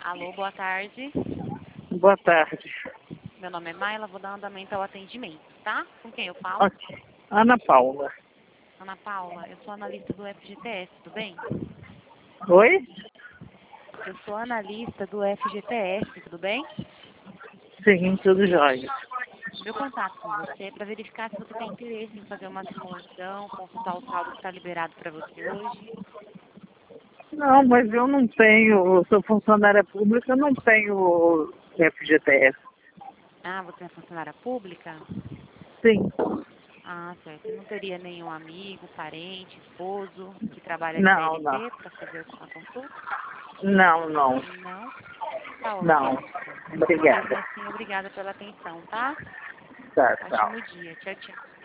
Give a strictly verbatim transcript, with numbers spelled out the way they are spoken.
Alô, boa tarde. Boa tarde. Meu nome é Maila, vou dar andamento ao atendimento, tá? Com quem eu falo? Ok. Ana Paula. Ana Paula, eu sou analista do F G T S, tudo bem? Oi? Eu sou analista do F G T S, tudo bem? Sim, tudo jóia. Meu contato com você é para verificar se você tem interesse em fazer uma simulação, consultar o saldo que está liberado para você hoje. Não, mas eu não tenho, eu sou funcionária pública, eu não tenho F G T S. Ah, você é funcionária pública? Sim. Ah, certo. E não teria nenhum amigo, parente, esposo que trabalha de Não, não. C L T para fazer a consulta? Não, não. Não? Tá ok, Não. então. Mesmo Obrigada. assim, obrigada pela atenção, tá? Tá, tchau. Ótimo dia. Tchau, tchau.